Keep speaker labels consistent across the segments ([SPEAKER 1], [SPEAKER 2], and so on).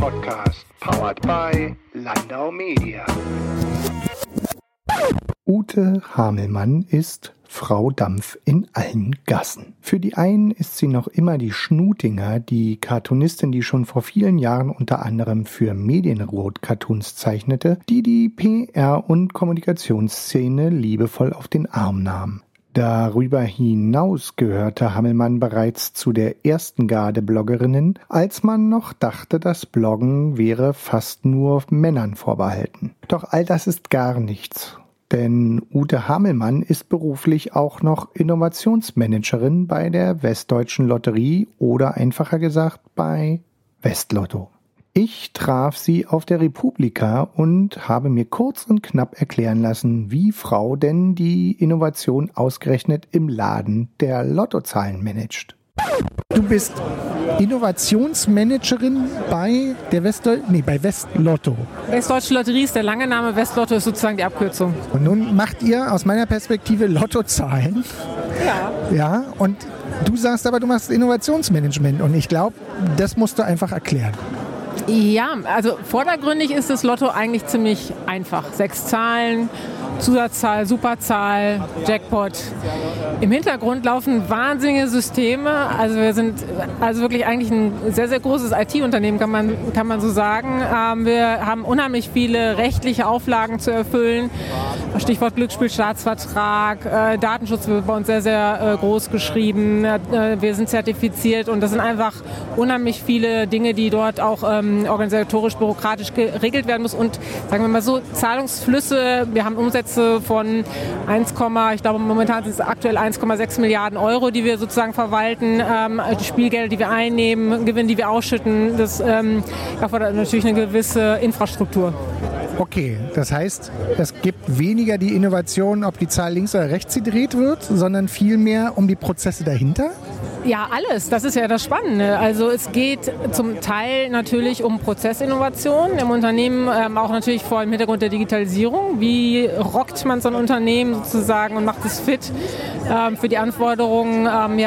[SPEAKER 1] Podcast, powered by Landau Media.
[SPEAKER 2] Ute Hamelmann ist Frau Dampf in allen Gassen. Für die einen ist sie noch immer die Schnutinger, die Cartoonistin, die schon vor vielen Jahren unter anderem für Medienrot-Cartoons zeichnete, die PR- und Kommunikationsszene liebevoll auf den Arm nahm. Darüber hinaus gehörte Hamelmann bereits zu der ersten Garde Bloggerinnen, als man noch dachte, das Bloggen wäre fast nur Männern vorbehalten. Doch all das ist gar nichts. Denn Ute Hamelmann ist beruflich auch noch Innovationsmanagerin bei der Westdeutschen Lotterie oder einfacher gesagt bei Westlotto. Ich traf sie auf der Republika und habe mir kurz und knapp erklären lassen, wie Frau denn die Innovation ausgerechnet im Laden der Lottozahlen managt. Du bist Innovationsmanagerin bei der bei Westlotto.
[SPEAKER 3] Westdeutsche Lotterie ist der lange Name, Westlotto ist sozusagen die Abkürzung.
[SPEAKER 2] Und nun macht ihr aus meiner Perspektive Lottozahlen.
[SPEAKER 3] Ja.
[SPEAKER 2] Ja, und du sagst aber, du machst Innovationsmanagement und ich glaube, das musst du einfach erklären.
[SPEAKER 3] Ja, also vordergründig ist das Lotto eigentlich ziemlich einfach. 6 Zahlen, Zusatzzahl, Superzahl, Jackpot. Im Hintergrund laufen wahnsinnige Systeme. Also wir sind wirklich eigentlich ein sehr, sehr großes IT-Unternehmen, kann man so sagen. Wir haben unheimlich viele rechtliche Auflagen zu erfüllen. Stichwort Glücksspielstaatsvertrag, Datenschutz wird bei uns sehr, sehr groß geschrieben. Wir sind zertifiziert und das sind einfach unheimlich viele Dinge, die dort auch organisatorisch, bürokratisch geregelt werden müssen. Und sagen wir mal so, Zahlungsflüsse, wir haben Umsätze von ich glaube momentan sind es aktuell 1,6 Milliarden Euro, die wir sozusagen verwalten, die Spielgelder, die wir einnehmen, Gewinne, die wir ausschütten, das erfordert natürlich eine gewisse Infrastruktur.
[SPEAKER 2] Okay, das heißt, es gibt weniger die Innovation, ob die Zahl links oder rechts gedreht wird, sondern vielmehr um die Prozesse dahinter?
[SPEAKER 3] Ja, alles. Das ist ja das Spannende. Also es geht zum Teil natürlich um Prozessinnovation im Unternehmen, auch natürlich vor dem Hintergrund der Digitalisierung. Wie rockt man so ein Unternehmen sozusagen und macht es fit für die Anforderungen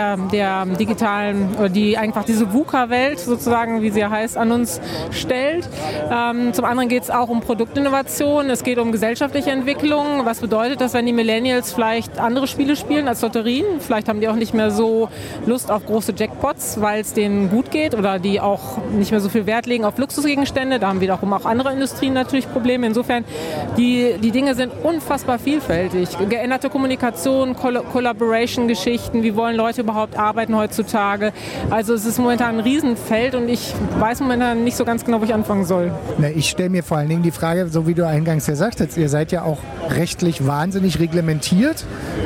[SPEAKER 3] der digitalen, oder die einfach diese VUCA-Welt sozusagen, wie sie ja heißt, an uns stellt. Zum anderen geht es auch um Produktinnovation. Es geht um gesellschaftliche Entwicklung. Was bedeutet das, wenn die Millennials vielleicht andere Spiele spielen als Lotterien? Vielleicht haben die auch nicht mehr so Lust auf große Jackpots, weil es denen gut geht oder die auch nicht mehr so viel Wert legen auf Luxusgegenstände. Da haben wiederum auch andere Industrien natürlich Probleme. Insofern, die Dinge sind unfassbar vielfältig. Geänderte Kommunikation, Collaboration-Geschichten, wie wollen Leute überhaupt arbeiten heutzutage? Also es ist momentan ein Riesenfeld und ich weiß momentan nicht so ganz genau, wo ich anfangen soll.
[SPEAKER 2] Ich stelle mir vor allen Dingen die Frage, so wie du eingangs ja sagtest, ihr seid ja auch rechtlich wahnsinnig reglementiert.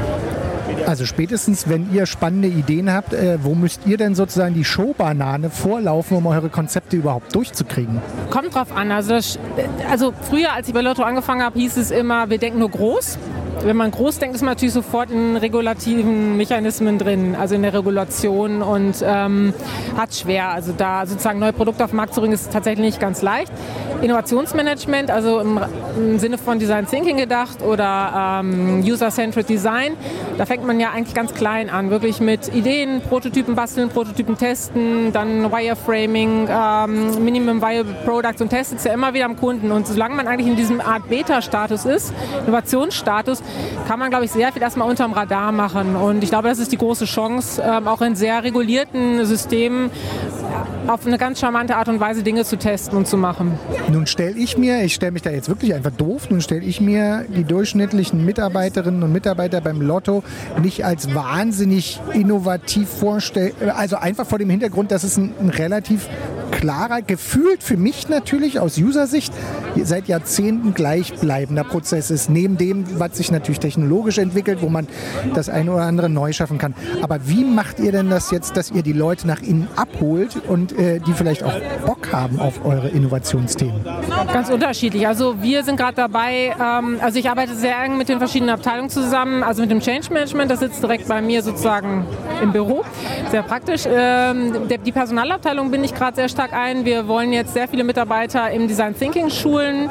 [SPEAKER 2] Also spätestens, wenn ihr spannende Ideen habt, wo müsst ihr denn sozusagen die Showbanane vorlaufen, um eure Konzepte überhaupt durchzukriegen?
[SPEAKER 3] Kommt drauf an. Also früher, als ich bei Lotto angefangen habe, hieß es immer, wir denken nur groß. Wenn man groß denkt, ist man natürlich sofort in regulativen Mechanismen drin, also in der Regulation und hat schwer. Also da sozusagen neue Produkte auf den Markt zu bringen, ist tatsächlich nicht ganz leicht. Innovationsmanagement, also im Sinne von Design Thinking gedacht oder User-Centered Design, da fängt man ja eigentlich ganz klein an, wirklich mit Ideen, Prototypen basteln, Prototypen testen, dann Wireframing, Minimum Viable Products und testet es ja immer wieder am Kunden. Und solange man eigentlich in diesem Art Beta-Status ist, Innovationsstatus, kann man, glaube ich, sehr viel erstmal unterm Radar machen. Und ich glaube, das ist die große Chance, auch in sehr regulierten Systemen auf eine ganz charmante Art und Weise Dinge zu testen und zu machen.
[SPEAKER 2] Nun stelle mich da jetzt wirklich einfach doof, die durchschnittlichen Mitarbeiterinnen und Mitarbeiter beim Lotto nicht als wahnsinnig innovativ vorstellen. Also einfach vor dem Hintergrund, dass es ein relativ klarer, gefühlt für mich natürlich aus User-Sicht seit Jahrzehnten gleichbleibender Prozess ist. Neben dem, was sich natürlich technologisch entwickelt, wo man das eine oder andere neu schaffen kann. Aber wie macht ihr denn das jetzt, dass ihr die Leute nach innen abholt und die vielleicht auch Bock haben auf eure Innovationsthemen?
[SPEAKER 3] Ganz unterschiedlich. Also wir sind gerade dabei, also ich arbeite sehr eng mit den verschiedenen Abteilungen zusammen, also mit dem Change Management, das sitzt direkt bei mir sozusagen im Büro. Sehr praktisch. Die Personalabteilung bin ich gerade sehr stark ein. Wir wollen jetzt sehr viele Mitarbeiter im Design Thinking schulen.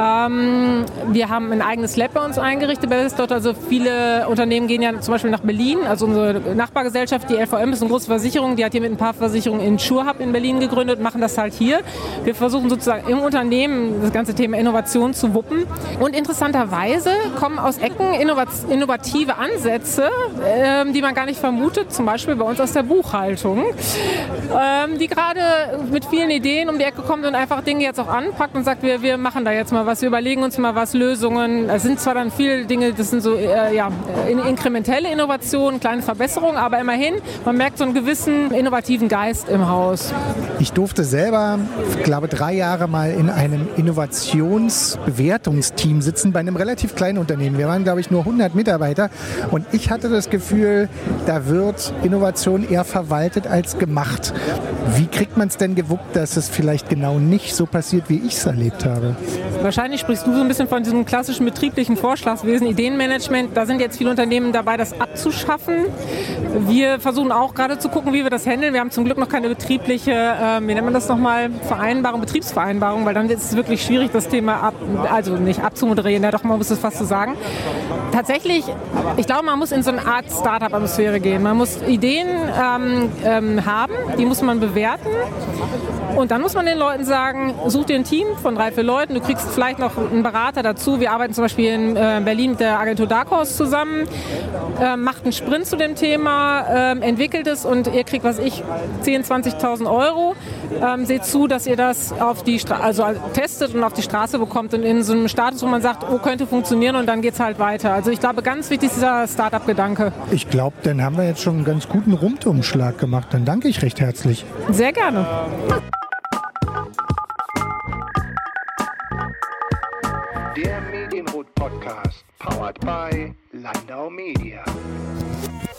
[SPEAKER 3] Wir haben ein eigenes Lab bei uns eingerichtet. Dort also viele Unternehmen gehen ja zum Beispiel nach Berlin. Also unsere Nachbargesellschaft, die LVM, ist eine große Versicherung. Die hat hier mit ein paar Versicherungen in SureHub in Berlin gegründet, machen das halt hier. Wir versuchen sozusagen im Unternehmen das ganze Thema Innovation zu wuppen. Und interessanterweise kommen aus Ecken innovative Ansätze, die man gar nicht vermutet, zum Beispiel bei uns aus der Buchhaltung, die gerade mit vielen Ideen um die Ecke kommt und einfach Dinge jetzt auch anpackt und sagt, wir machen da jetzt mal was, wir überlegen uns mal was, Lösungen. Es sind zwar dann viele Dinge, das sind so inkrementelle Innovationen, kleine Verbesserungen, aber immerhin, man merkt so einen gewissen innovativen Geist im Haus.
[SPEAKER 2] Ich durfte selber, ich glaube, 3 Jahre mal in einem Innovationsbewertungsteam sitzen bei einem relativ kleinen Unternehmen. Wir waren, glaube ich, nur 100 Mitarbeiter und ich hatte das Gefühl, da wird Innovation eher verwaltet als gemacht. Wie kriegt man es denn gewuppt, dass es vielleicht genau nicht so passiert, wie ich es erlebt habe?
[SPEAKER 3] Wahrscheinlich sprichst du so ein bisschen von diesem klassischen betrieblichen Vorschlagswesen, Ideenmanagement. Da sind jetzt viele Unternehmen dabei, das abzuschaffen. Wir versuchen auch gerade zu gucken, wie wir das handeln. Wir haben zum Glück noch keine betriebliche, wie nennt man das nochmal, Betriebsvereinbarung, weil dann ist es wirklich schwierig, das Thema nicht abzumoderieren, ja doch, man muss es fast so sagen. Tatsächlich, ich glaube, man muss in so eine Art Startup-Atmosphäre gehen. Man muss Ideen haben, die muss man bewerten. Und dann muss man den Leuten sagen, such dir ein Team von 3, 4 Leuten, du kriegst vielleicht noch einen Berater dazu. Wir arbeiten zum Beispiel in Berlin mit der Agentur Dark Horse zusammen, macht einen Sprint zu dem Thema, entwickelt es und ihr kriegt, 10.000, 20.000 Euro. Seht zu, dass ihr das auf die testet und auf die Straße bekommt und in so einem Status, wo man sagt, könnte funktionieren und dann geht es halt weiter. Also ich glaube, ganz wichtig ist dieser Start-up-Gedanke. Ich glaube, dann haben wir jetzt schon einen ganz guten Rundumschlag gemacht. Dann danke ich recht herzlich. Sehr gerne.
[SPEAKER 1] Der Medienrot Podcast, powered by Landau Media.